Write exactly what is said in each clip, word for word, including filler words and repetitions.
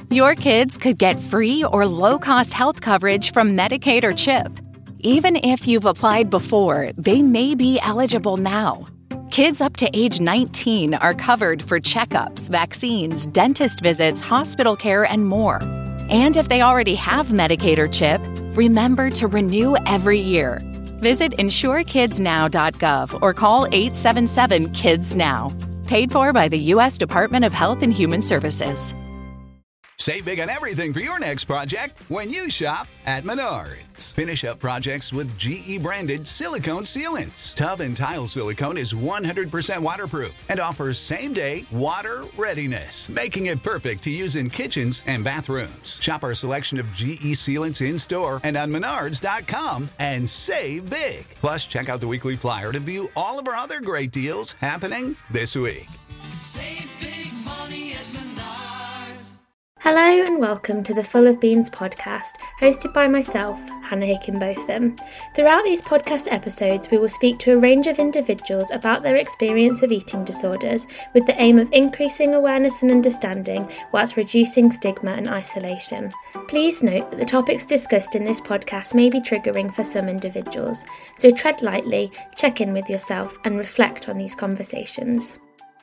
Your kids could get free or low-cost health coverage from Medicaid or CHIP. Even if you've applied before, they may be eligible now. Kids up to age nineteen are covered for checkups, vaccines, dentist visits, hospital care, and more. And if they already have Medicaid or CHIP, remember to renew every year. Visit insure kids now dot gov or call eight seven seven, KIDS NOW. Paid for by the U S Department of Health and Human Services. Save big on everything for your next project when you shop at Menards. Finish up projects with G E branded silicone sealants. Tub and tile silicone is one hundred percent waterproof and offers same-day water readiness, making it perfect to use in kitchens and bathrooms. Shop our selection of G E sealants in-store and on menards dot com and save big. Plus, check out the weekly flyer to view all of our other great deals happening this week. Save big money at Menards. Hello and welcome to the Full of Beans podcast, hosted by myself, Hannah Hickenbotham. Throughout these podcast episodes, we will speak to a range of individuals about their experience of eating disorders with the aim of increasing awareness and understanding whilst reducing stigma and isolation. Please note that the topics discussed in this podcast may be triggering for some individuals, so tread lightly, check in with yourself and reflect on these conversations.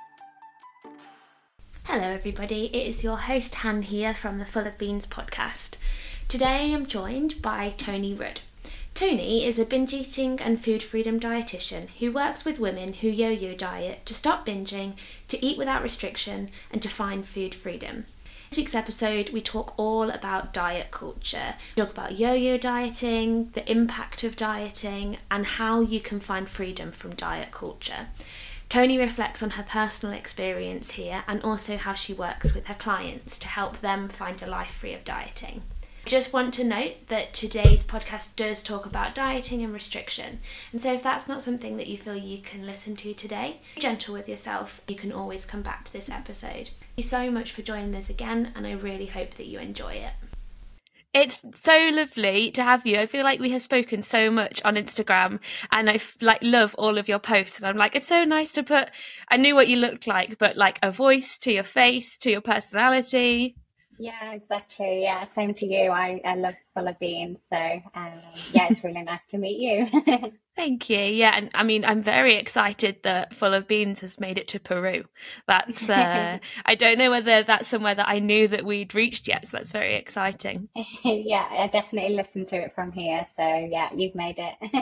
Hello everybody, it is your host Han here from the Full of Beans podcast. Today I'm joined by Tony Rudd. Tony is a binge eating and food freedom dietitian who works with women who yo-yo diet to stop binging, to eat without restriction and to find food freedom. In this week's episode we talk all about diet culture. We talk about yo-yo dieting, the impact of dieting and how you can find freedom from diet culture. Tony reflects on her personal experience here and also how she works with her clients to help them find a life free of dieting. I just want to note that today's podcast does talk about dieting and restriction, and so if that's not something that you feel you can listen to today, be gentle with yourself. You can always come back to this episode. Thank you so much for joining us again, and I really hope that you enjoy it. It's so lovely to have you. I feel like we have spoken so much on Instagram and I like love all of your posts. And I'm like, it's so nice to put, I knew what you looked like, but like a voice to your face, to your personality. Yeah, exactly. Yeah, same to you. I, I love Full of Beans. So um, yeah, it's really nice to meet you. Thank you. Yeah, and I mean, I'm very excited that Full of Beans has made it to Peru. That's, uh, I don't know whether that's somewhere that I knew that we'd reached yet, so that's very exciting. Yeah, I definitely listened to it from here. So yeah, you've made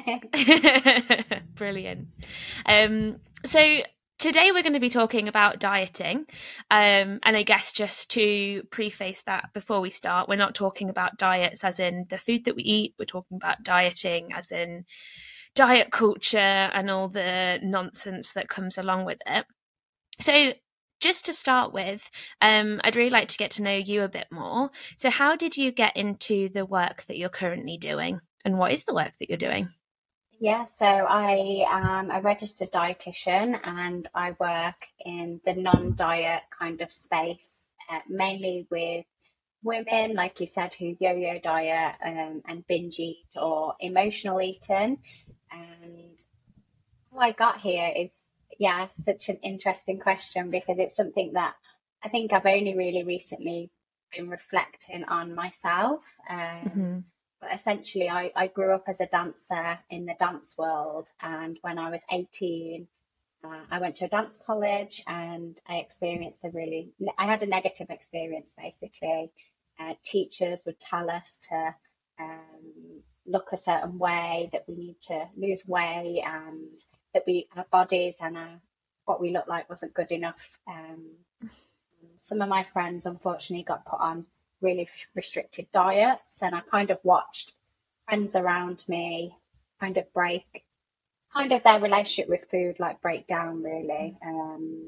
it. Brilliant. Um, so today we're going to be talking about dieting. Um, and I guess just to preface that before we start, we're not talking about diets as in the food that we eat. We're talking about dieting as in diet culture and all the nonsense that comes along with it. So just to start with, um, I'd really like to get to know you a bit more. So how did you get into the work that you're currently doing, and what is the work that you're doing? Yeah, so I am a registered dietitian and I work in the non-diet kind of space, uh, mainly with women, like you said, who yo-yo diet um, and binge eat or emotional eating. And how I got here is, yeah, such an interesting question because it's something that I think I've only really recently been reflecting on myself. Um, mm-hmm. But essentially, I, I grew up as a dancer in the dance world. And when I was eighteen, uh, I went to a dance college and I experienced a really, I had a negative experience basically. Uh, teachers would tell us to um, look a certain way, that we need to lose weight and that we our bodies and our, what we look like wasn't good enough. Um, some of my friends unfortunately got put on really restricted diets and I kind of watched friends around me kind of break, kind of their relationship with food like break down really. Um,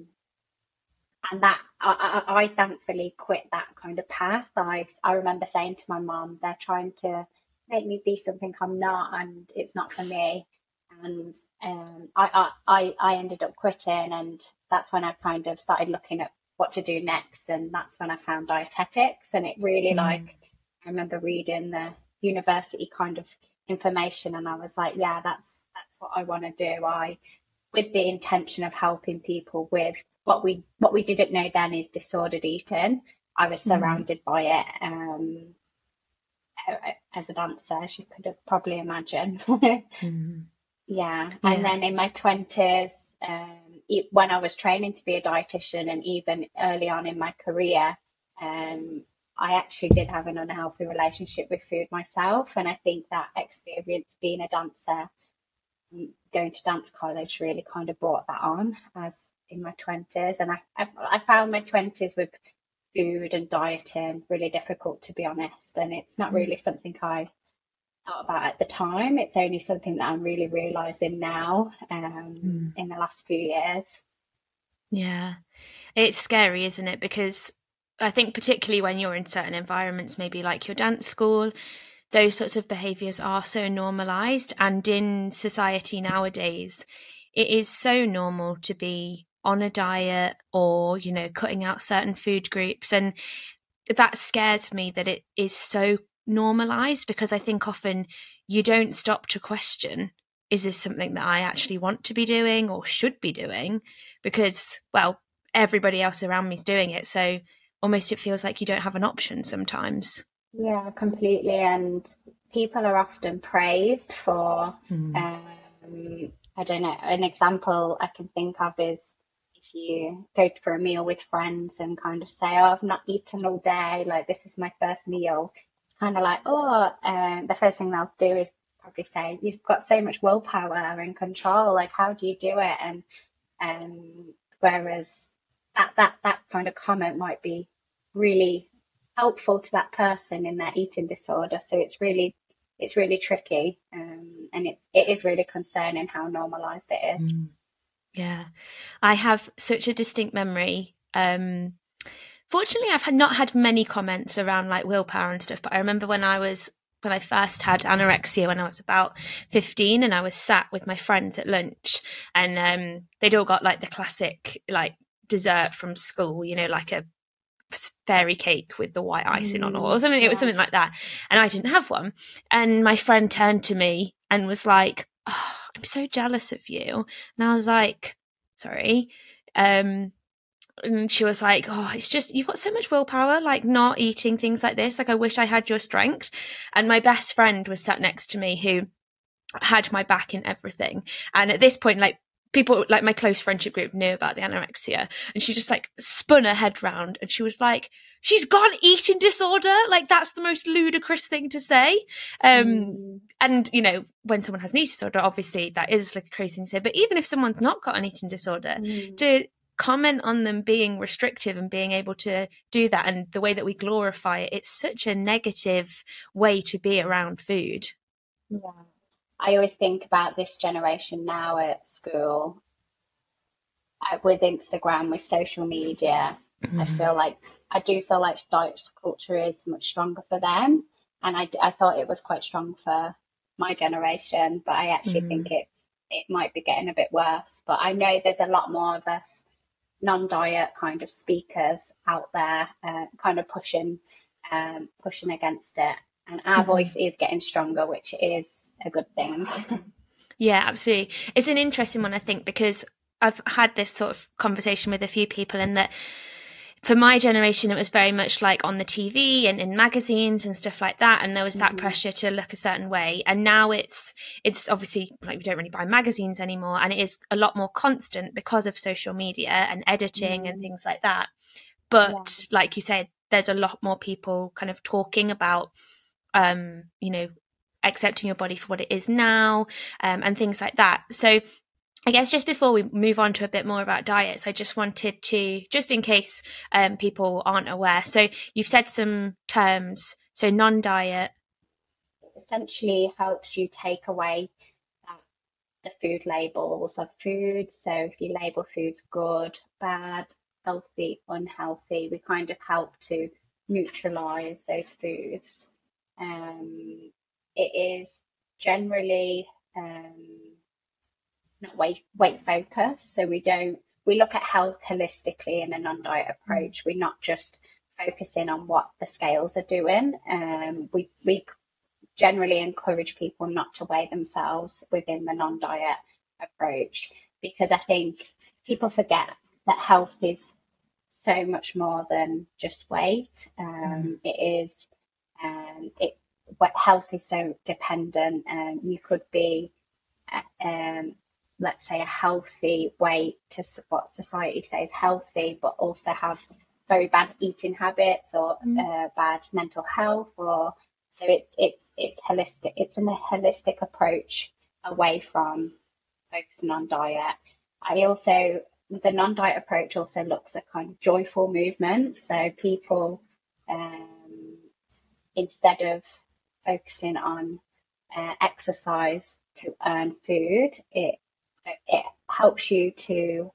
And that I, I, I thankfully quit that kind of path. I I remember saying to my mum, they're trying to make me be something I'm not, and it's not for me. And um, I, I I ended up quitting, and that's when I kind of started looking at what to do next. And that's when I found dietetics, and it really mm. like I remember reading the university kind of information, and I was like, yeah, that's that's what I want to do. I with the intention of helping people with what we what we didn't know then is disordered eating. I was surrounded mm. by it. Um, as a dancer, as you could have probably imagined. mm. Yeah. yeah. And then in my twenties, um, when I was training to be a dietitian, and even early on in my career, um, I actually did have an unhealthy relationship with food myself. And I think that experience being a dancer, going to dance college, really kind of brought that on as in my twenties. And I, I, I found my twenties with food and dieting really difficult, to be honest. And it's not really something I thought about at the time. It's only something that I'm really realizing now, um, mm. in the last few years. Yeah, it's scary, isn't it? Because I think particularly when you're in certain environments, maybe like your dance school, those sorts of behaviours are so normalised. And in society nowadays, it is so normal to be on a diet or, you know, cutting out certain food groups. And that scares me that it is so normalised, because I think often you don't stop to question, is this something that I actually want to be doing or should be doing? Because, well, everybody else around me is doing it. So almost it feels like you don't have an option sometimes. Yeah, completely. And people are often praised for, mm. um, I don't know, an example I can think of is if you go for a meal with friends and kind of say, oh, I've not eaten all day, like this is my first meal. It's kind of like, oh, um, the first thing they'll do is probably say, you've got so much willpower and control, like how do you do it? And um, whereas that, that, that kind of comment might be really helpful to that person in their eating disorder. So it's really, it's really tricky, um, and it's, it is really concerning how normalised it is. Mm. Yeah, I have such a distinct memory. Um, fortunately, I've had not had many comments around like willpower and stuff, but I remember when I was when I first had anorexia when I was about fifteen, and I was sat with my friends at lunch, and um, they'd all got like the classic like dessert from school, you know, like a fairy cake with the white icing on, or something. It was something like that, and I didn't have one. And my friend turned to me and was like, oh, I'm so jealous of you. And I was like, sorry. Um, and she was like, oh, it's just, you've got so much willpower, like not eating things like this. Like, I wish I had your strength. And my best friend was sat next to me who had my back in everything. And at this point, like, people, like my close friendship group knew about the anorexia, and she just like spun her head round and she was like, she's got an eating disorder. Like, that's the most ludicrous thing to say. Um, mm. And, you know, when someone has an eating disorder, obviously that is like a crazy thing to say. But even if someone's not got an eating disorder, mm. to comment on them being restrictive and being able to do that, and the way that we glorify it, it's such a negative way to be around food. Yeah. I always think about this generation now at school, uh, with Instagram, with social media. Mm. I feel like, I do feel like diet culture is much stronger for them. And I, I thought it was quite strong for my generation, but I actually mm. think it's, it might be getting a bit worse. But I know there's a lot more of us non-diet kind of speakers out there, uh, kind of pushing, um, pushing against it. And our mm. voice is getting stronger, which is a good thing. Yeah, absolutely. It's an interesting one, I think, because I've had this sort of conversation with a few people, and that for my generation, it was very much like on the T V and in magazines and stuff like that. And there was that mm-hmm. pressure to look a certain way. And now it's, it's obviously like we don't really buy magazines anymore. And it is a lot more constant because of social media and editing mm. and things like that. But yeah. like you said, there's a lot more people kind of talking about, um, you know, accepting your body for what it is now, um, and things like that. So I guess just before we move on to a bit more about diets, I just wanted to, just in case um, people aren't aware, so you've said some terms, so non-diet. It essentially helps you take away uh, the food labels of food. So if you label foods good, bad, healthy, unhealthy, we kind of help to neutralise those foods. Um, it is generally um, not weight weight focused, so we don't we look at health holistically in a non-diet approach. We're not just focusing on what the scales are doing. Um, we we generally encourage people not to weigh themselves within the non-diet approach, because I think people forget that health is so much more than just weight. Um, Mm. it is, um, it what health is so dependent, and you could be, uh, um, let's say, a healthy weight to s- what society says healthy, but also have very bad eating habits or Mm. uh, bad mental health, or so it's it's it's holistic. It's a holistic approach away from focusing on diet. I also the non-diet approach also looks at kind of joyful movement. So people, um, instead of focusing on uh, exercise to earn food, it it helps you to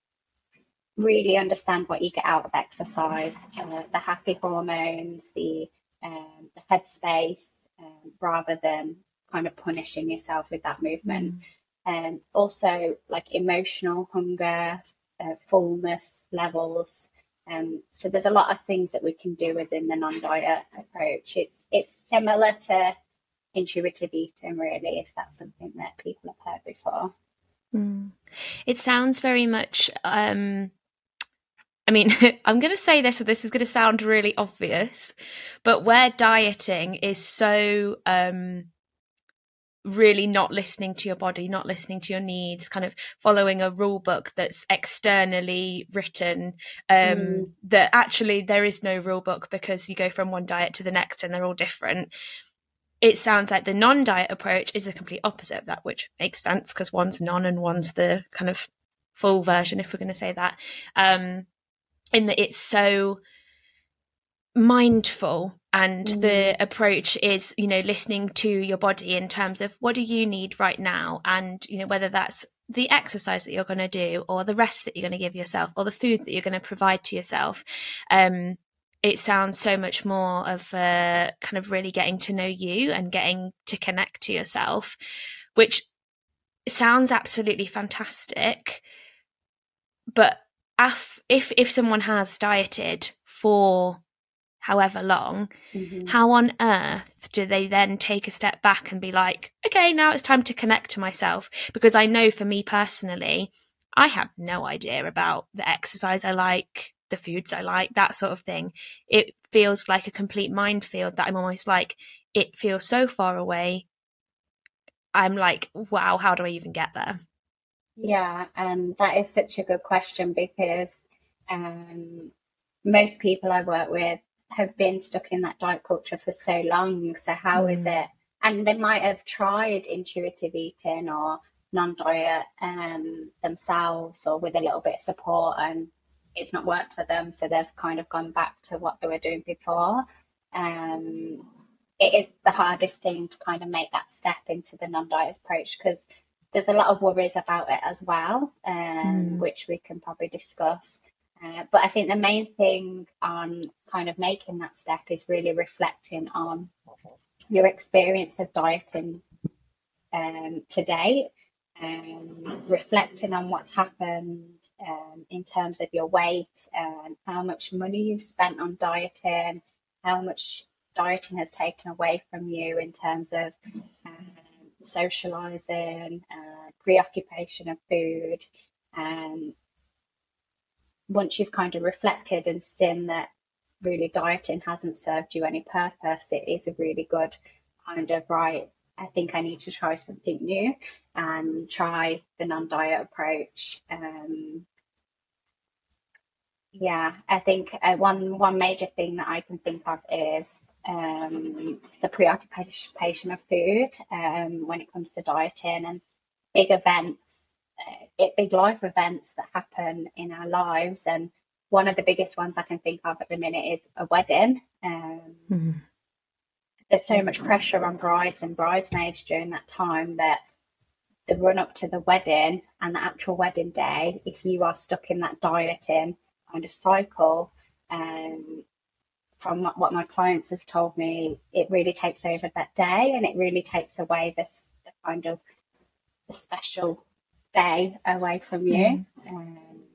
really understand what you get out of exercise, uh, the happy hormones, the um, the headspace, um, rather than kind of punishing yourself with that movement. And also like emotional hunger, uh, fullness levels. Um, so there's a lot of things that we can do within the non-diet approach. It's it's similar to intuitive eating, really, if that's something that people have heard before. Mm. It sounds very much, um, I mean, I'm going to say this, and this is going to sound really obvious, but where dieting is so um, really not listening to your body, not listening to your needs, kind of following a rule book that's externally written, um, Mm. that actually there is no rule book because you go from one diet to the next and they're all different. It sounds like the non-diet approach is the complete opposite of that, which makes sense because one's non and one's the kind of full version, if we're going to say that, um, in that it's so mindful, and Mm. the approach is, you know, listening to your body in terms of what do you need right now, and, you know, whether that's the exercise that you're going to do or the rest that you're going to give yourself or the food that you're going to provide to yourself. Um, it sounds so much more of uh, kind of really getting to know you and getting to connect to yourself, which sounds absolutely fantastic. But if if, if someone has dieted for however long, Mhm. how on earth do they then take a step back and be like, okay, now it's time to connect to myself? Because I know for me personally, I have no idea about the exercise I like, the foods I like, that sort of thing. It feels like a complete minefield that I'm almost like, it feels so far away. I'm like, wow, how do I even get there? Yeah, and that is such a good question because um, most people I work with have been stuck in that diet culture for so long. So how is Mm. it? And they might have tried intuitive eating or non-diet um, themselves or with a little bit of support, and it's not worked for them. So they've kind of gone back to what they were doing before. Um, it is the hardest thing to kind of make that step into the non-diet approach because there's a lot of worries about it as well, um, Mm. which we can probably discuss. Uh, but I think the main thing on kind of making that step is really reflecting on your experience of dieting um, to date, um, reflecting on what's happened um, in terms of your weight and how much money you've spent on dieting, how much dieting has taken away from you in terms of um, socializing, uh, preoccupation of food. And once you've kind of reflected and seen that really dieting hasn't served you any purpose, it is a really good kind of, right, I think I need to try something new and try the non-diet approach. Um, yeah, I think uh, one one major thing that I can think of is um, the preoccupation of food um, when it comes to dieting and big events, uh, it, big life events that happen in our lives. And one of the biggest ones I can think of at the minute is a wedding. Um, Mm. there's so much pressure on brides and bridesmaids during that time that the run up to the wedding and the actual wedding day, if you are stuck in that dieting kind of cycle, um, from what my clients have told me, it really takes over that day and it really takes away this the kind of the special day away from you. Mm. Um,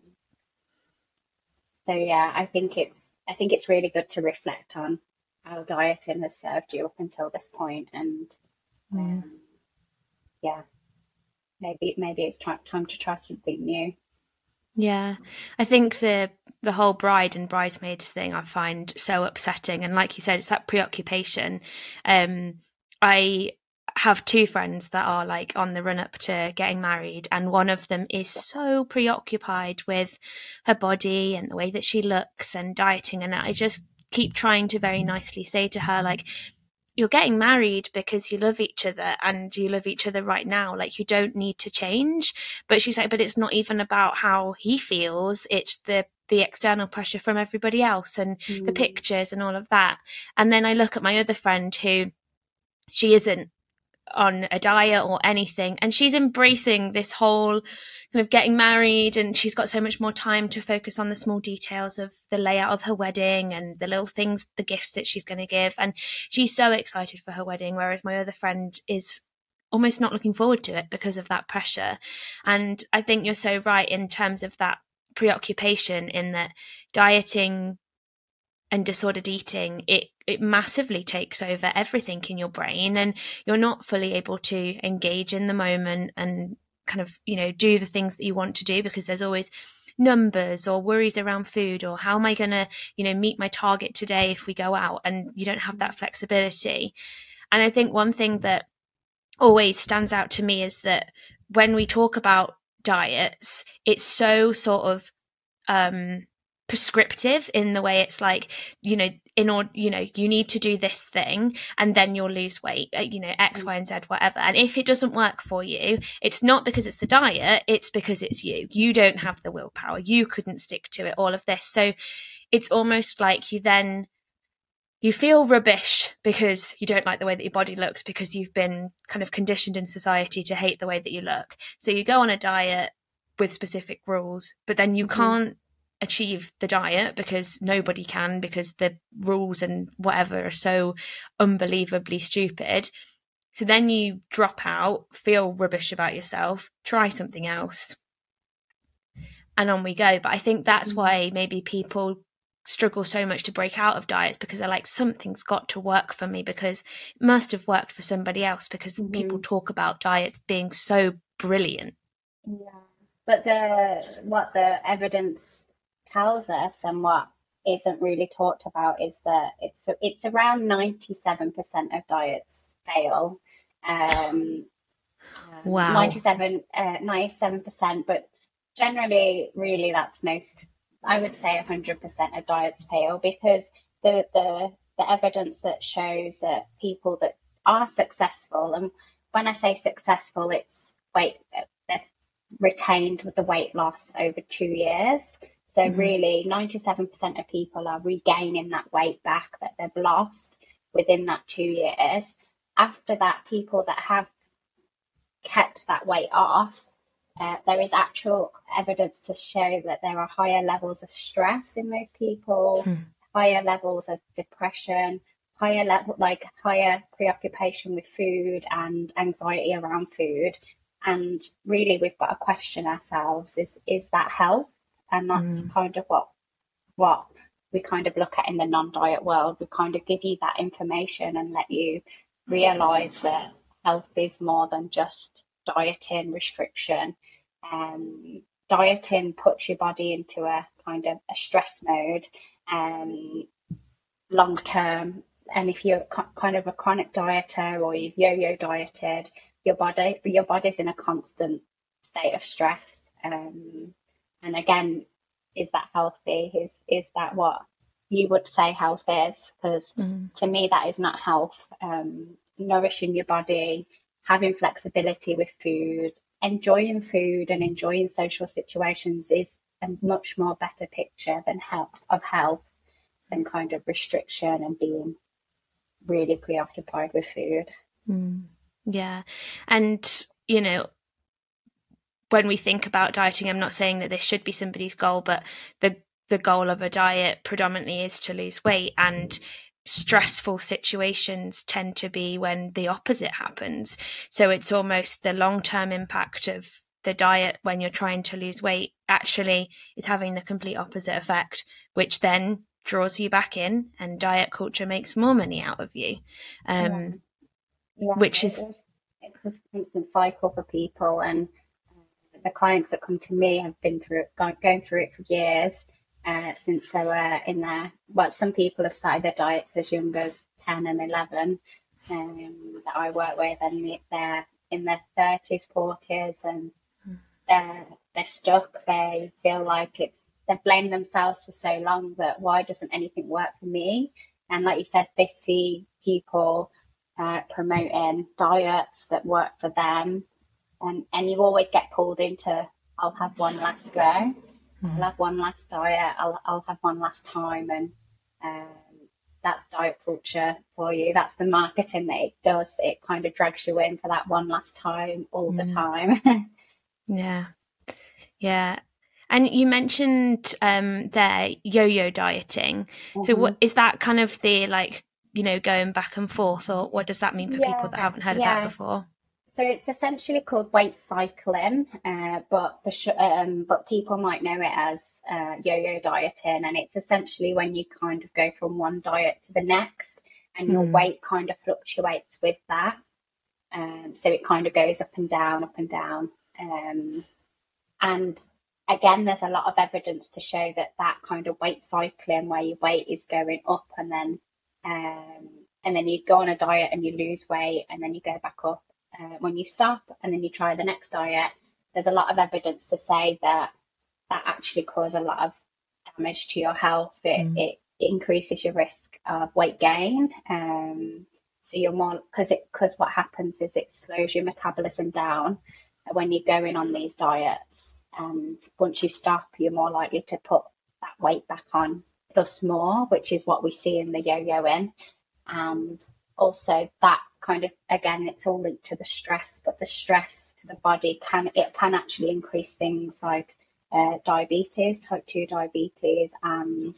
so yeah, I think it's I think it's really good to reflect on how dieting has served you up until this point, and Mm. um, yeah, maybe maybe it's try, time to try something new. Yeah, I think the the whole bride and bridesmaid thing I find so upsetting, and like you said, it's that preoccupation. Um, I have two friends that are like on the run up to getting married, and one of them is so preoccupied with her body and the way that she looks and dieting, and I just keep trying to very nicely say to her, like, you're getting married because you love each other and you love each other right now. Like, you don't need to change. But she's like, but it's not even about how he feels. It's the the external pressure from everybody else and mm. the pictures and all of that. And then I look at my other friend who she isn't on a diet or anything, and she's embracing this whole kind of getting married, and she's got so much more time to focus on the small details of the layout of her wedding and the little things, the gifts that she's going to give, and she's so excited for her wedding, whereas my other friend is almost not looking forward to it because of that pressure. And I think you're so right in terms of that preoccupation, in that dieting and disordered eating, it it massively takes over everything in your brain, and you're not fully able to engage in the moment and kind of, you know, do the things that you want to do, because there's always numbers or worries around food, or how am I going to, you know, meet my target today if we go out, and you don't have that flexibility. And I think one thing that always stands out to me is that when we talk about diets, it's so sort of um prescriptive in the way it's like, you know, in order, you know, you need to do this thing and then you'll lose weight, you know, X, Y, and Z, whatever. And if it doesn't work for you, it's not because it's the diet, it's because it's you. You don't have the willpower. You couldn't stick to it, all of this. So it's almost like you then, you feel rubbish because you don't like the way that your body looks, because you've been kind of conditioned in society to hate the way that you look. So you go on a diet with specific rules, but then you mm-hmm. can't achieve the diet because nobody can, because the rules and whatever are so unbelievably stupid. So then you drop out, feel rubbish about yourself, try something else, and on we go. But I think that's why maybe people struggle so much to break out of diets, because they're like, something's got to work for me, because it must have worked for somebody else, because mm-hmm. people talk about diets being so brilliant. Yeah, but the what the evidence tells us, and what isn't really talked about, is that it's it's around ninety-seven percent of diets fail. Um, wow. ninety-seven, uh, ninety-seven percent, but generally, really, that's most. I would say one hundred percent of diets fail, because the the the evidence that shows that people that are successful, and when I say successful, it's weight they've retained with the weight loss over two years. So mm-hmm. really, ninety-seven percent of people are regaining that weight back that they've lost within that two years. After that, people that have kept that weight off, uh, there is actual evidence to show that there are higher levels of stress in those people, hmm. higher levels of depression, higher level, like higher preoccupation with food and anxiety around food. And really, we've got to question ourselves: is is that health? And that's mm. kind of what what we kind of look at in the non-diet world. We kind of give you that information and let you realise that health is more than just dieting, restriction. Um, dieting puts your body into a kind of a stress mode um, long term. And if you're kind of a chronic dieter, or you've yo-yo dieted, your body your body's in a constant state of stress. Um, And again, is that healthy? Is is that what you would say health is? Because mm. to me, that is not health. Um, nourishing your body, having flexibility with food, enjoying food and enjoying social situations is a much more better picture than health of health than kind of restriction and being really preoccupied with food. Mm. Yeah. And, you know, when we think about dieting, I'm not saying that this should be somebody's goal, but the the goal of a diet predominantly is to lose weight, and stressful situations tend to be when the opposite happens. So it's almost the long-term impact of the diet when you're trying to lose weight actually is having the complete opposite effect, which then draws you back in, and diet culture makes more money out of you, um, yeah. Yeah, which is it's a constant cycle for people. And the clients that come to me have been through it, going, going through it for years, uh, since they were in their, well, some people have started their diets as young as ten and eleven, um, that I work with, and they're in their thirties, forties, and they're, they're stuck. They feel like it's, they've blamed themselves for so long that why doesn't anything work for me? And like you said, they see people uh, promoting diets that work for them, and, and you always get pulled into, I'll have one last go, mm-hmm. I'll have one last diet, I'll, I'll have one last time, and um, that's diet culture for you. That's the marketing that it does. It kind of drags you in for that one last time all mm. the time. Yeah. Yeah. And you mentioned um, there yo-yo dieting. Mm-hmm. So what is that kind of the, like, you know, going back and forth, or what does that mean for yeah, people that haven't heard yes. of that before? So it's essentially called weight cycling, uh, but for sh- um, but people might know it as uh, yo-yo dieting, and it's essentially when you kind of go from one diet to the next, and your mm. weight kind of fluctuates with that. Um, so it kind of goes up and down, up and down, um, and again, there's a lot of evidence to show that that kind of weight cycling, where your weight is going up and then um, and then you go on a diet and you lose weight, and then you go back up. Uh, when you stop and then you try the next diet, there's a lot of evidence to say that that actually causes a lot of damage to your health. It, mm. it, it increases your risk of weight gain. Um, so you're more, because it because what happens is it slows your metabolism down when you're going on these diets. And once you stop, you're more likely to put that weight back on plus more, which is what we see in the yo-yoing. And also that kind of, again, it's all linked to the stress, but the stress to the body can, it can actually increase things like uh, diabetes, type two diabetes, and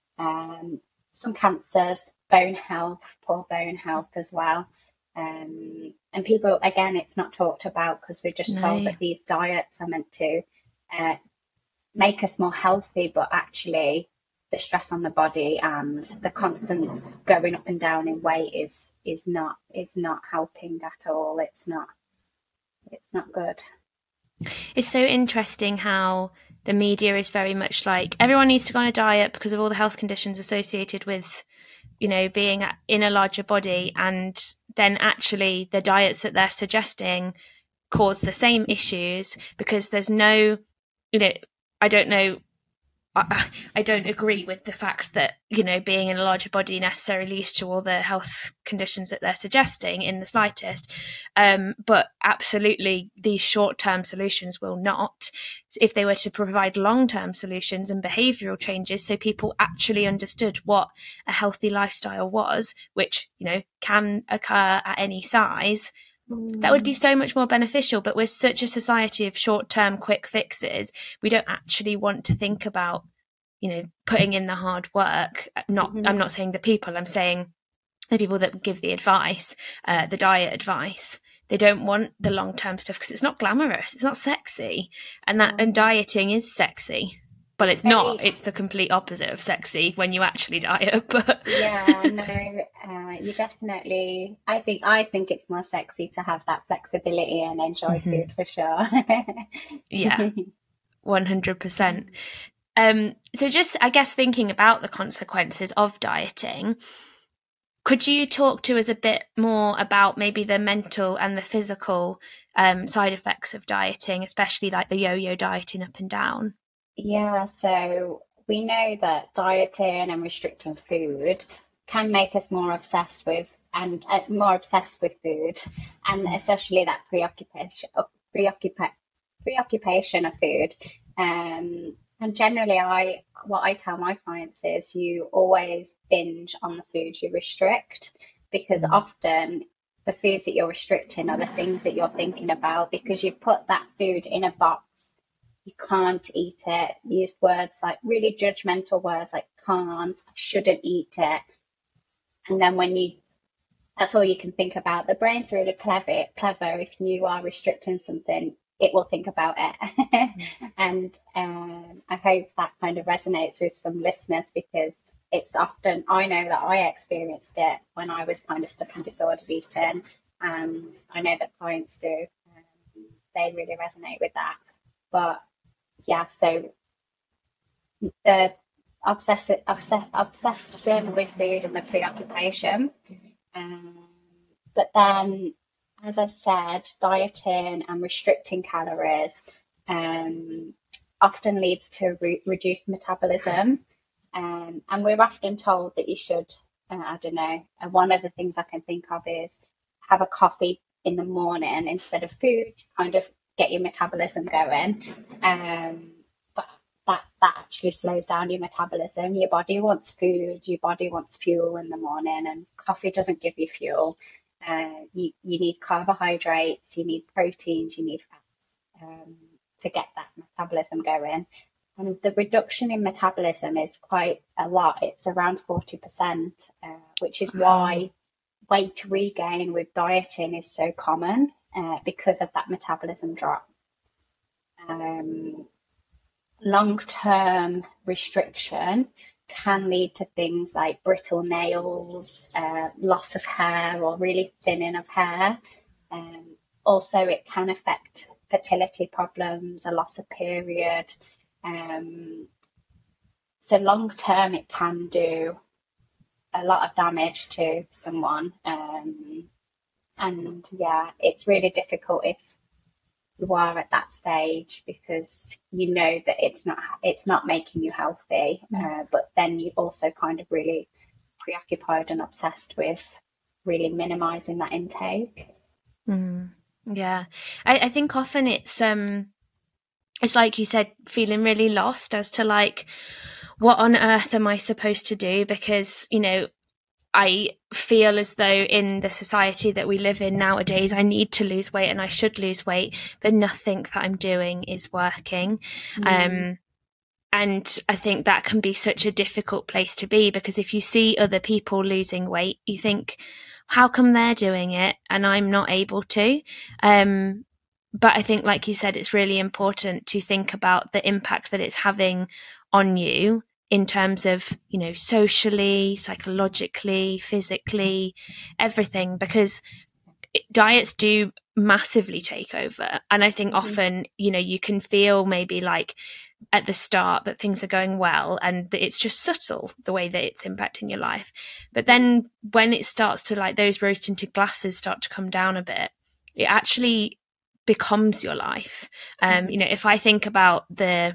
um, some cancers, bone health, poor bone health as well. Um, and people, again, it's not talked about because we're just no. told that these diets are meant to uh, make us more healthy, but actually the stress on the body and the constant going up and down in weight is is not is not helping at all. It's not it's not good. It's so interesting how the media is very much like everyone needs to go on a diet because of all the health conditions associated with, you know, being in a larger body, and then actually the diets that they're suggesting cause the same issues because there's no, you know, I don't know. I, I don't agree with the fact that, you know, being in a larger body necessarily leads to all the health conditions that they're suggesting in the slightest. Um, but absolutely, these short-term solutions will not. If they were to provide long-term solutions and behavioural changes so people actually understood what a healthy lifestyle was, which, you know, can occur at any size, that would be so much more beneficial. But we're such a society of short-term quick fixes. We don't actually want to think about, you know, putting in the hard work. Not, mm-hmm. I'm not saying the people, I'm saying the people that give the advice, uh, the diet advice. They don't want the long-term stuff because it's not glamorous. It's not sexy. And that, and dieting is sexy. But it's not. It's the complete opposite of sexy when you actually diet. But yeah, no, uh, you definitely. I think I think it's more sexy to have that flexibility and enjoy mm-hmm. food for sure. Yeah, one hundred percent. Um, so just, I guess, thinking about the consequences of dieting, could you talk to us a bit more about maybe the mental and the physical um, side effects of dieting, especially like the yo-yo dieting up and down? Yeah, so we know that dieting and restricting food can make us more obsessed with and uh, more obsessed with food, and especially that preoccupation, preoccupa- preoccupation of food. Um, and generally, I what I tell my clients is you always binge on the foods you restrict, because mm. often the foods that you're restricting are the things that you're thinking about, because you put that food in a box. You can't eat it. Use words like really judgmental words like can't, shouldn't eat it. And then when you, that's all you can think about. The brain's really clever. Clever. If you are restricting something, it will think about it. Mm-hmm. And um, I hope that kind of resonates with some listeners, because it's often, I know that I experienced it when I was kind of stuck in disordered eating, and I know that clients do. Um, they really resonate with that. But yeah, so the obsessive, obsessed, obsession with food and the preoccupation. Um, but then, as I said, dieting and restricting calories um, often leads to re- reduced metabolism. Um, and we're often told that you should, uh, I don't know, and one of the things I can think of is have a coffee in the morning instead of food to kind of get your metabolism going. Um, but that, that actually slows down your metabolism. Your body wants food, your body wants fuel in the morning, and coffee doesn't give you fuel. Uh, you, you need carbohydrates, you need proteins, you need fats um, to get that metabolism going. And the reduction in metabolism is quite a lot. It's around forty percent, uh, which is why weight regain with dieting is so common uh, because of that metabolism drop. Um, long-term restriction can lead to things like brittle nails, uh, loss of hair, or really thinning of hair. Um, also, it can affect fertility problems, a loss of period. Um, so long term, it can do a lot of damage to someone. Um, and yeah, it's really difficult if you are at that stage, because you know that it's not it's not making you healthy, uh, but then you also kind of really preoccupied and obsessed with really minimizing that intake. Mm, yeah, I, I think often it's um it's like you said, feeling really lost as to like, what on earth am I supposed to do? Because, you know, I feel as though in the society that we live in nowadays, I need to lose weight and I should lose weight, but nothing that I'm doing is working. Mm. Um, and I think that can be such a difficult place to be, because if you see other people losing weight, you think, how come they're doing it and I'm not able to? Um, but I think, like you said, it's really important to think about the impact that it's having on you in terms of, you know, socially, psychologically, physically, everything, because it, diets do massively take over. And I think often, you know, you can feel maybe like at the start that things are going well and that it's just subtle the way that it's impacting your life. But then when it starts to, like, those rose tinted glasses start to come down a bit, it actually becomes your life. Um, you know, if I think about the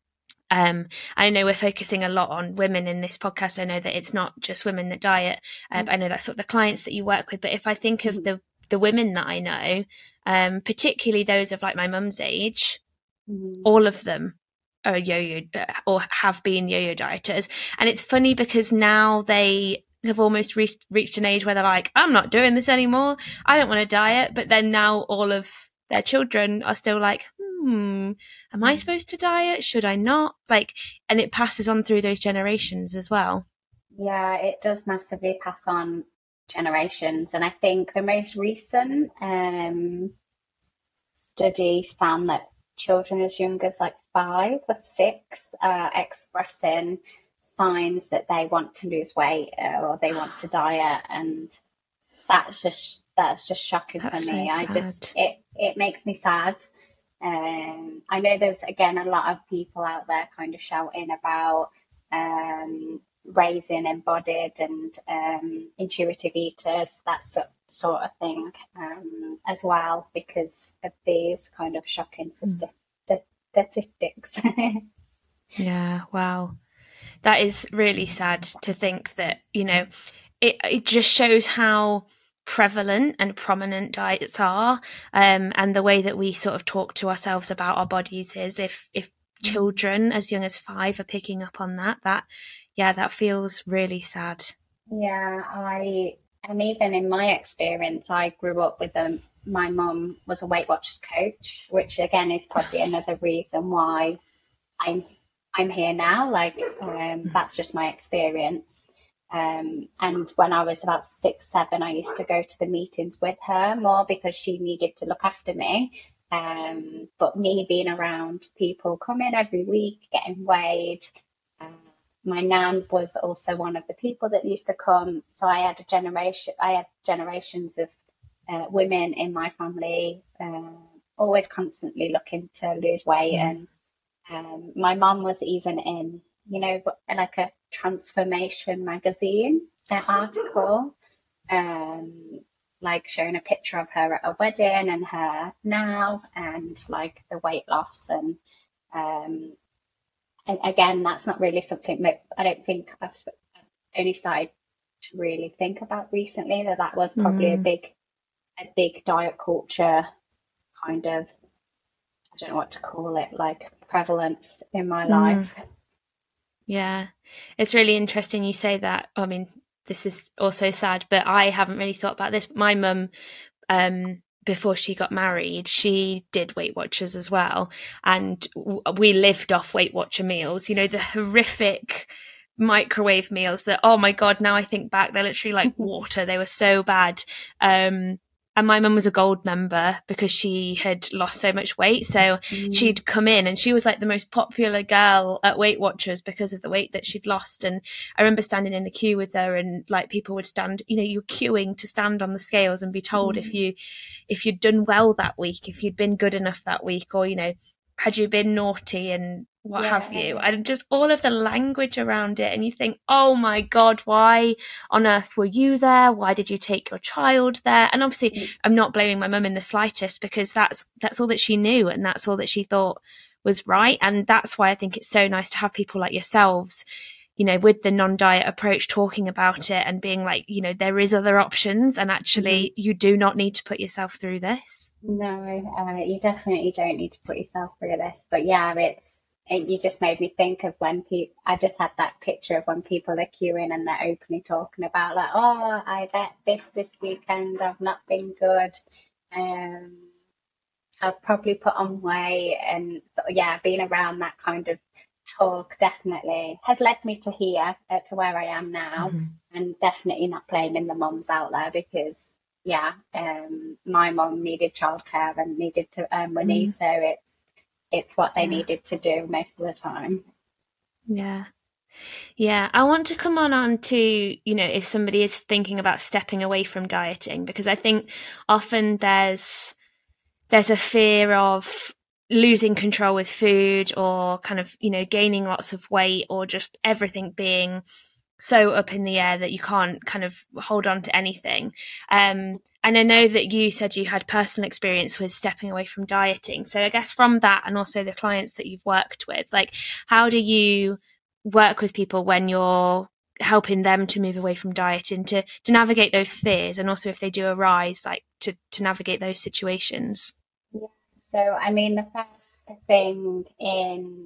Um, I know we're focusing a lot on women in this podcast. I know that it's not just women that diet. Uh, but I know that's sort of the clients that you work with. But if I think of the the women that I know, um, particularly those of like my mum's age, mm. all of them are yo-yo uh, or have been yo-yo dieters. And it's funny because now they have almost re- reached an age where they're like, I'm not doing this anymore. I don't want to diet. But then now all of their children are still like, hmm, am I supposed to diet? Should I not? Like, and it passes on through those generations as well. Yeah, it does massively pass on generations. And I think the most recent um, studies found that children as young as like five or six are expressing signs that they want to lose weight or they want to diet. And that's just, that's just shocking that's for me. So I just, it, it makes me sad. Um, I know there's, again, a lot of people out there kind of shouting about um, raising embodied and um, intuitive eaters, that so, sort of thing um, as well, because of these kind of shocking mm. st- statistics. Yeah, wow. That is really sad to think that, you know, it it just shows how prevalent and prominent diets are, um, and the way that we sort of talk to ourselves about our bodies is if if children as young as five are picking up on that, that yeah, that feels really sad. Yeah, I and even in my experience, I grew up with them. My mum was a Weight Watchers coach, which again is probably another reason why I'm I'm here now. Like um, that's just my experience. Um, and when I was about six, seven, I used to go to the meetings with her more because she needed to look after me. Um, but me being around people coming every week, getting weighed. Uh, my nan was also one of the people that used to come. So I had a generation, I had generations of uh, women in my family, uh, always constantly looking to lose weight. Mm. And um, my mum was even in, you know, like a transformation magazine an article, um, like showing a picture of her at a wedding and her now, and like the weight loss. And um, and again, that's not really something that I don't think I've, sp- I've only started to really think about recently, that that was probably a Mm. big a big diet culture kind of, I don't know what to call it, like prevalence in my Mm. life. Yeah, it's really interesting you say that. I mean, this is also sad, but I haven't really thought about this. My mum, um, before she got married, she did Weight Watchers as well, and w- we lived off Weight Watcher meals. You know, the horrific microwave meals that, oh my God, now I think back, they're literally like water. They were so bad. Um, and my mum was a gold member because she had lost so much weight. So Mm. she'd come in and she was like the most popular girl at Weight Watchers because of the weight that she'd lost. And I remember standing in the queue with her, and like people would stand, you know, you were queuing to stand on the scales and be told Mm. if you, if you'd done well that week, if you'd been good enough that week, or, you know, had you been naughty and what Yeah. have you, and just all of the language around it. And you think, oh my God, why on earth were you there? Why did you take your child there? And obviously Mm. I'm not blaming my mum in the slightest, because that's that's all that she knew, and that's all that she thought was right. And that's why I think it's so nice to have people like yourselves, you know, with the non-diet approach, talking about it and being like, you know, there is other options, and actually Mm-hmm. you do not need to put yourself through this. No, uh, you definitely don't need to put yourself through this. But yeah, it's it, you just made me think of when people. I just had that picture of when people are queuing and they're openly talking about like, oh, I ate this this weekend. I've not been good. Um, so I've probably put on weight, and so, yeah, being around that kind of talk definitely has led me to here, uh, to where I am now, Mm-hmm. and definitely not blaming the mums out there, because yeah, um, my mum needed childcare and needed to earn money, Mm. so it's it's what they Yeah. needed to do most of the time. Yeah. Yeah, I want to come on on to, you know, if somebody is thinking about stepping away from dieting, because I think often there's there's a fear of losing control with food, or kind of, you know, gaining lots of weight, or just everything being so up in the air that you can't kind of hold on to anything. Um, and I know that you said you had personal experience with stepping away from dieting. So I guess from that, and also the clients that you've worked with, like, how do you work with people when you're helping them to move away from dieting, to to navigate those fears, and also if they do arise, like to to navigate those situations? Yeah. So I mean, the first thing in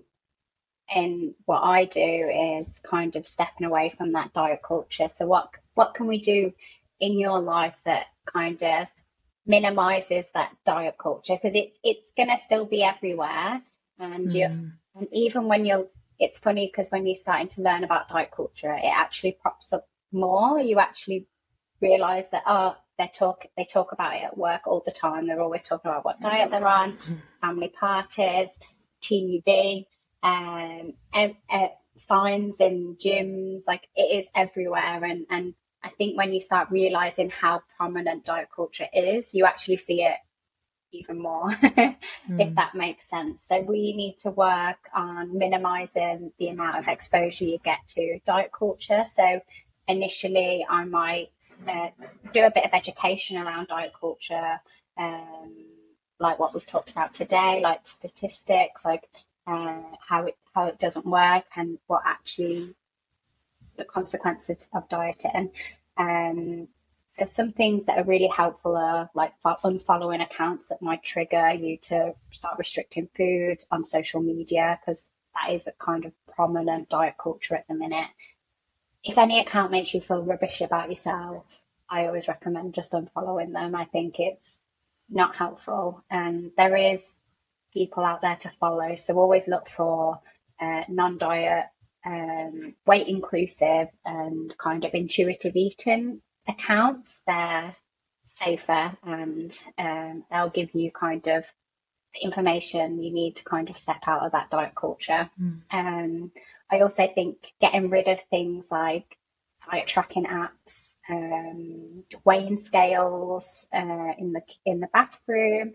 in what I do is kind of stepping away from that diet culture. So what what can we do in your life that kind of minimizes that diet culture? Because it's it's gonna still be everywhere, and just and even when you're, it's funny because when you're starting to learn about diet culture, it actually pops up more. You actually realize that, oh, they talk they talk about it at work all the time. They're always talking about what diet they're on, family parties, T V, um, and, uh, signs in gyms. Like, it is everywhere. And and I think when you start realizing how prominent diet culture is, you actually see it even more, if that makes sense. So we need to work on minimizing the amount of exposure you get to diet culture. So initially, I might uh, do a bit of education around diet culture, um, like what we've talked about today, like statistics, like uh, how it how it doesn't work, and what actually the consequences of dieting. Um, so some things that are really helpful are like unfollowing accounts that might trigger you to start restricting food on social media, because that is a kind of prominent diet culture at the minute. If any account makes you feel rubbish about yourself, I always recommend just unfollowing them. I think it's not helpful, and there is people out there to follow. So always look for uh, non-diet, um, weight inclusive, and kind of intuitive eating accounts. They're safer, and um, they'll give you kind of the information you need to kind of step out of that diet culture. Mm. Um, I also think getting rid of things like diet tracking apps, um, weighing scales uh, in the in the bathroom,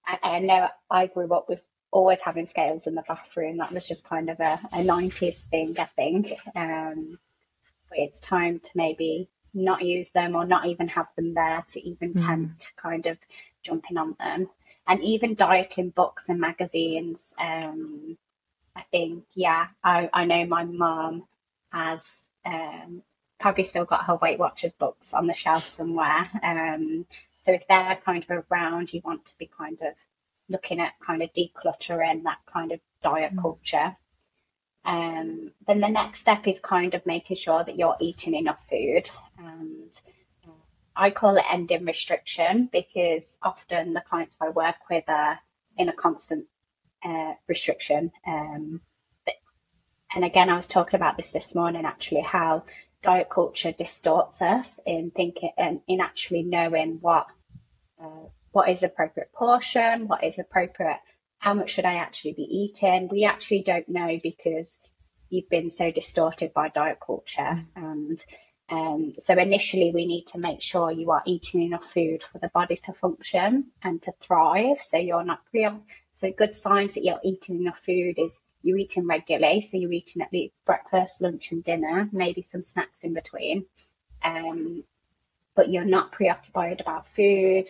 I, I know I grew up with always having scales in the bathroom. That was just kind of a, a nineties thing, I think. Um, but it's time to maybe not use them or not even have them there to even Mm. tempt kind of jumping on them. And even dieting books and magazines, um, I think, yeah, I, I know my mum has um, probably still got her Weight Watchers books on the shelf somewhere. Um, so if they're kind of around, you want to be kind of looking at kind of decluttering that kind of diet Mm. culture. Um, then the next step is kind of making sure that you're eating enough food. And uh, I call it ending restriction because often the clients I work with are in a constant uh, restriction. Um, but, and again, I was talking about this this morning, actually, how diet culture distorts us in thinking and in actually knowing what uh, what is appropriate portion, what is appropriate, how much should I actually be eating. We actually don't know because you've been so distorted by diet culture. And um, so initially we need to make sure you are eating enough food for the body to function and to thrive. So you're not pre so good signs that you're eating enough food is you're eating regularly. So you're eating at least breakfast, lunch and dinner, maybe some snacks in between. Um, but you're not preoccupied about food.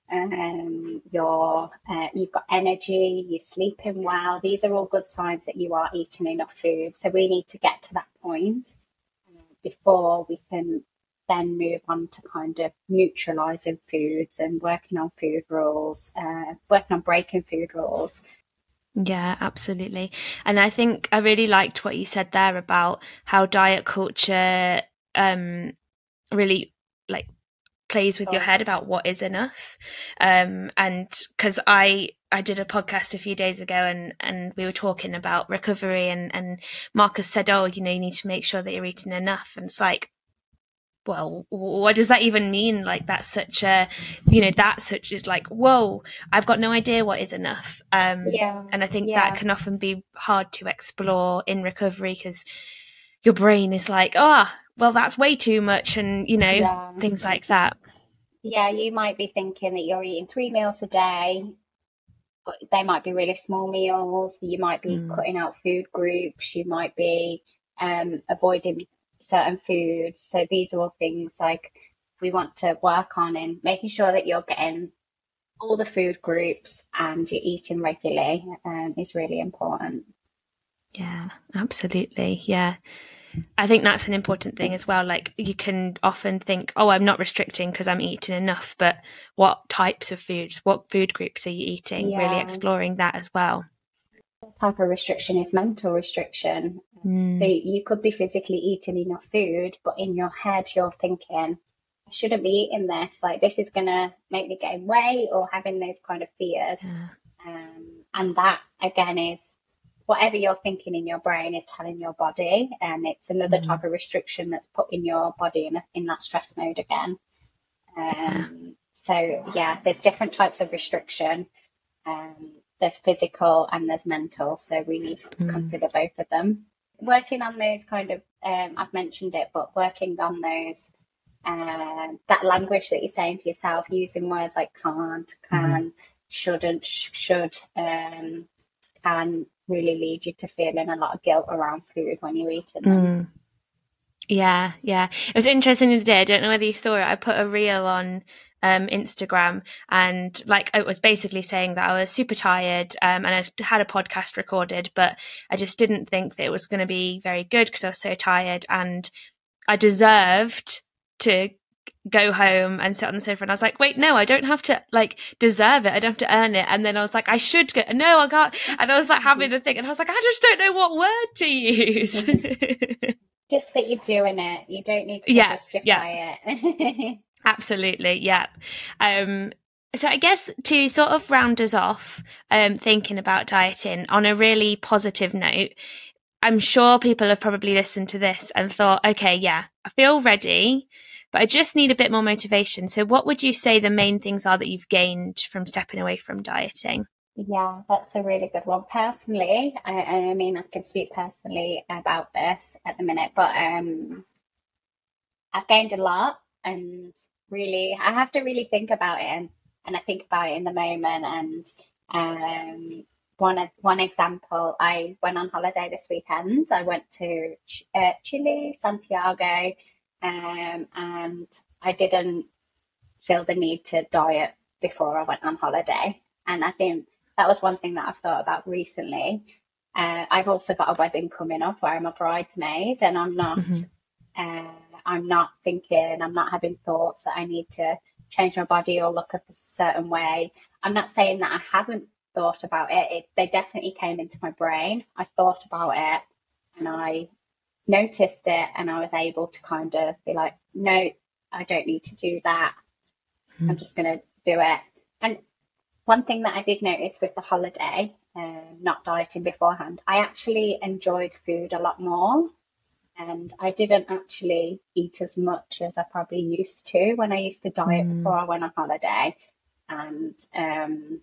Um, you're, uh, you've got energy, you're sleeping well. These are all good signs that you are eating enough food. So we need to get to that point uh, before we can then move on to kind of neutralizing foods and working on food rules, uh, working on breaking food rules. Yeah, absolutely. And I think I really liked what you said there about how diet culture um, really like plays with your head about what is enough. Um, and because I I did a podcast a few days ago and, and we were talking about recovery and, and Marcus said, oh, you know, you need to make sure that you're eating enough. And it's like, well, what does that even mean? Like that's such a, you know, that such is like, whoa, I've got no idea what is enough. Um, Yeah, and I think yeah. that can often be hard to explore in recovery because your brain is like, oh, well, that's way too much. And, you know, Yeah. things like that. Yeah, you might be thinking that you're eating three meals a day, but they might be really small meals. You might be Mm. cutting out food groups. You might be um, avoiding certain foods. So these are all things like we want to work on in making sure that you're getting all the food groups and you're eating regularly um, is really important. Yeah, absolutely. Yeah. I think that's an important thing as well. Like you can often think, oh, I'm not restricting because I'm eating enough, but what types of foods, what food groups are you eating? Yeah. Really exploring that as well. Type of restriction is mental restriction. Mm. So you could be physically eating enough food, but in your head you're thinking, I shouldn't be eating this. Like this is going to make me gain weight or having those kind of fears. Yeah. Um, and that again is whatever you're thinking in your brain is telling your body, and it's another Mm. type of restriction that's putting your body in, a, in that stress mode again. Um, so yeah, there's different types of restriction. Um, there's physical and there's mental. So we need to Mm. consider both of them. Working on those kind of, um, I've mentioned it, but working on those, uh, that language that you're saying to yourself, using words like can't, can, shouldn't, sh- should, um, can really lead you to feeling a lot of guilt around food when you're eating them. Mm. Yeah, yeah. It was interesting the other day. I don't know whether you saw it. I put a reel on um, Instagram, and like it was basically saying that I was super tired, um, and I had a podcast recorded, but I just didn't think that it was going to be very good because I was so tired, and I deserved to go home and sit on the sofa. And I was like, wait, no, I don't have to like deserve it. I don't have to earn it. And then I was like, I should go. No, I can't. And I was like having a think, and I was like, I just don't know what word to use. Just that you're doing it. You don't need to Yeah, justify yeah. it. Absolutely, yeah. Um, so I guess to sort of round us off, um, thinking about dieting on a really positive note, I'm sure people have probably listened to this and thought, okay, yeah, I feel ready, but I just need a bit more motivation. So what would you say the main things are that you've gained from stepping away from dieting? Yeah, that's a really good one. Personally, I, I mean, I can speak personally about this at the minute, but um, I've gained a lot, and really, I have to really think about it and and I think about it in the moment. And um, one one example, I went on holiday this weekend. I went to uh, Chile, Santiago, um, and I didn't feel the need to diet before I went on holiday. And I think that was one thing that I've thought about recently. Uh, I've also got a wedding coming up where I'm a bridesmaid, and I'm not, mm-hmm. uh, I'm not thinking, I'm not having thoughts that I need to change my body or look a certain way. I'm not saying that I haven't thought about it. it. They definitely came into my brain. I thought about it, and I noticed it, and I was able to kind of be like, no, I don't need to do that. Mm-hmm. I'm just going to do it. And one thing that I did notice with the holiday, um, not dieting beforehand, I actually enjoyed food a lot more, and I didn't actually eat as much as I probably used to when I used to diet mm. before I went on holiday. And um,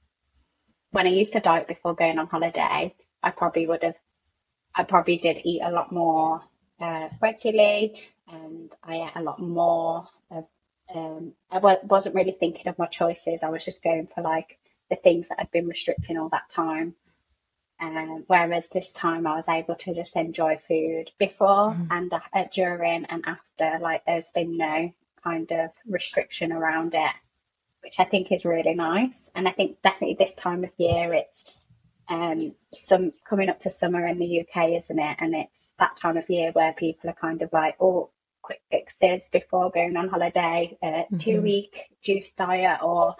when I used to diet before going on holiday, I probably would have, I probably did eat a lot more uh, regularly, and I ate a lot more of Um, I w- wasn't really thinking of my choices. I was just going for like the things that I'd been restricting all that time. Um, whereas this time I was able to just enjoy food before mm. and uh, during and after. Like there's been no kind of restriction around it, which I think is really nice. And I think definitely this time of year, it's um, some coming up to summer in the U K, isn't it? And it's that time of year where people are kind of like, oh, quick fixes before going on holiday, uh, mm-hmm. two week juice diet, or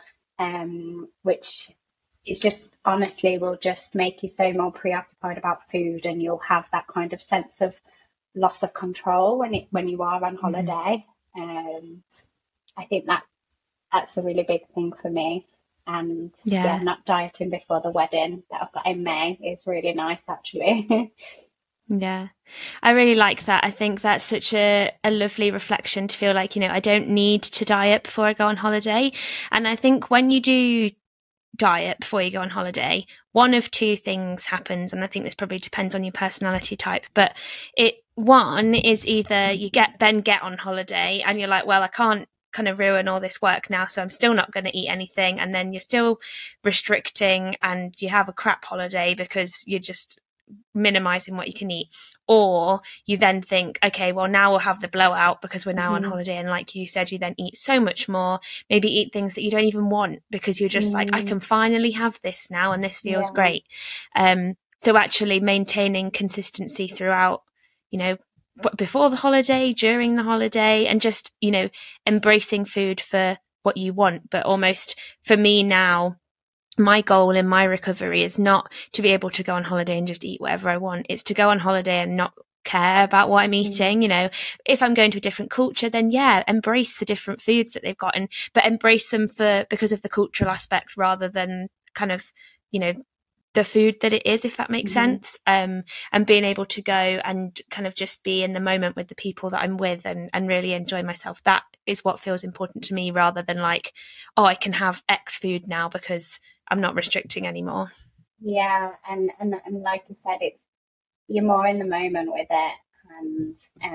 um, which is just honestly will just make you so more preoccupied about food, and you'll have that kind of sense of loss of control when it when you are on holiday. Mm-hmm. Um, I think that that's a really big thing for me. And yeah. yeah, not dieting before the wedding that I've got in May is really nice, actually. Yeah, I really like that. I think that's such a, a lovely reflection to feel like, you know, I don't need to diet before I go on holiday. And I think when you do diet before you go on holiday, one of two things happens. And I think this probably depends on your personality type. But it one is either you get then get on holiday and you're like, well, I can't kind of ruin all this work now, so I'm still not going to eat anything. And then you're still restricting and you have a crap holiday because you're just minimizing what you can eat. Or you then think, okay, well, now we'll have the blowout because we're now mm. on holiday, and like you said, you then eat so much more, maybe eat things that you don't even want because you're just mm. like, I can finally have this now and this feels yeah. great. Um so actually maintaining consistency throughout, you know, before the holiday, during the holiday, and just, you know, embracing food for what you want. But almost for me now, my goal in my recovery is not to be able to go on holiday and just eat whatever I want. It's to go on holiday and not care about what I'm eating. Mm. You know, if I'm going to a different culture, then yeah, embrace the different foods that they've gotten, but embrace them for because of the cultural aspect rather than kind of, you know, the food that it is, if that makes mm-hmm. sense. Um, and being able to go and kind of just be in the moment with the people that I'm with and, and really enjoy myself. That is what feels important to me, rather than like, oh, I can have X food now because I'm not restricting anymore. Yeah, and, and and like you said, it's you're more in the moment with it, and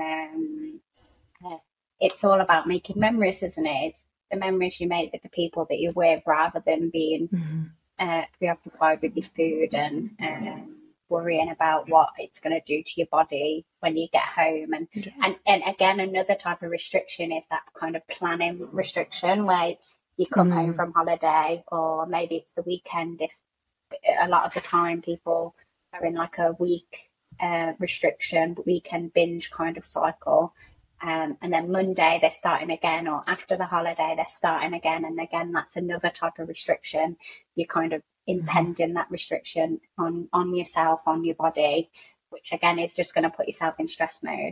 um, uh, it's all about making memories, isn't it? It's the memories you make with the people that you're with, rather than being mm-hmm. uh, preoccupied with your food and um, worrying about what it's going to do to your body when you get home. And, yeah. and and again, another type of restriction is that kind of planning restriction where you come mm. home from holiday, or maybe it's the weekend. If a lot of the time people are in like a week uh, restriction, weekend binge kind of cycle, um, and then Monday they're starting again, or after the holiday they're starting again, and again that's another type of restriction. You're kind of impending mm. that restriction on on yourself, on your body, which again is just going to put yourself in stress mode.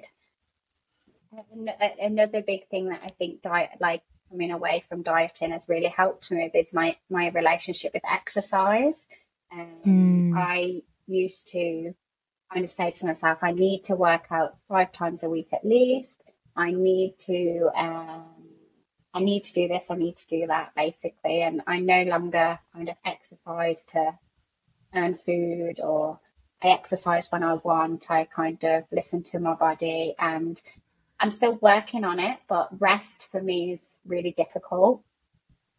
Another big thing that I think diet, like coming away from dieting, has really helped me with is my my relationship with exercise. Um, mm. I used to kind of say to myself, I need to work out five times a week at least. I need to um, I need to do this. I need to do that, basically. And I no longer kind of exercise to earn food, or I exercise when I want. I kind of listen to my body, and I'm still working on it, but rest for me is really difficult.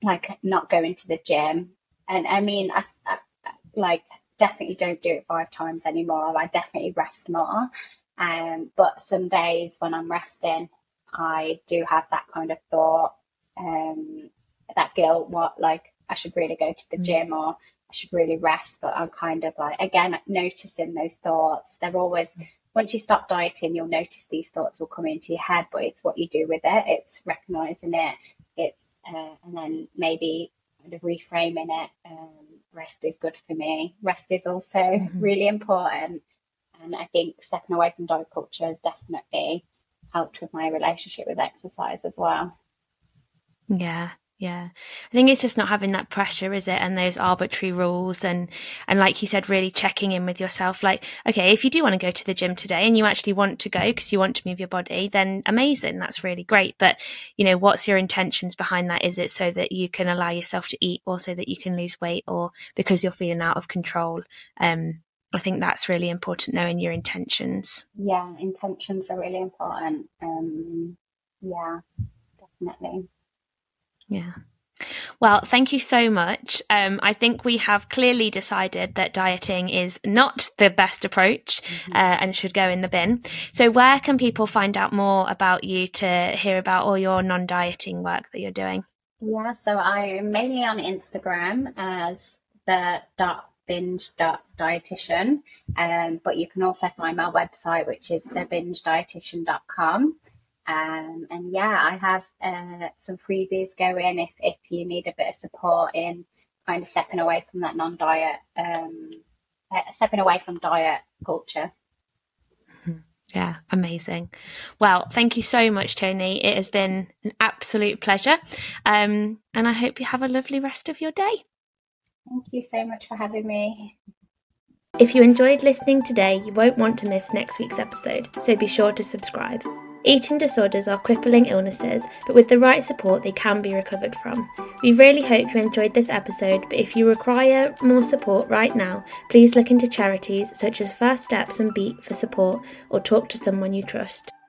like not going to the gym. And I mean, I, I like definitely don't do it five times anymore. I definitely rest more. Um, but some days when I'm resting, I do have that kind of thought, um, that guilt, what, like, I should really go to the gym or I should really rest. But I'm kind of like, again, noticing those thoughts. They're always, once you stop dieting, you'll notice these thoughts will come into your head, but it's what you do with it. It's recognizing it. It's, uh, and then maybe kind of reframing it. Um, rest is good for me. Rest is also mm-hmm. really important. And I think stepping away from diet culture has definitely helped with my relationship with exercise as well. Yeah. Yeah, I think it's just not having that pressure, is it? And those arbitrary rules and, and like you said, really checking in with yourself. Like, okay, if you do want to go to the gym today and you actually want to go because you want to move your body, then amazing. That's really great. But, you know, what's your intentions behind that? Is it so that you can allow yourself to eat or so that you can lose weight or because you're feeling out of control? Um, I think that's really important, knowing your intentions. Yeah, intentions are really important. Um, yeah, definitely. Yeah. Well, thank you so much. Um, I think we have clearly decided that dieting is not the best approach mm-hmm. uh, and should go in the bin. So where can people find out more about you to hear about all your non-dieting work that you're doing? Yeah, so I'm mainly on Instagram as the dot binge dot dietitian, um, but you can also find my website, which is the binge dietitian dot com. Um, and yeah, I have uh, some freebies going if, if you need a bit of support in kind of stepping away from that non-diet, um, uh, stepping away from diet culture. Yeah, amazing. Well, thank you so much, Tony. It has been an absolute pleasure. Um, and I hope you have a lovely rest of your day. Thank you so much for having me. If you enjoyed listening today, you won't want to miss next week's episode, so be sure to subscribe. Eating disorders are crippling illnesses, but with the right support they can be recovered from. We really hope you enjoyed this episode, but if you require more support right now, please look into charities such as First Steps and Beat for support or talk to someone you trust.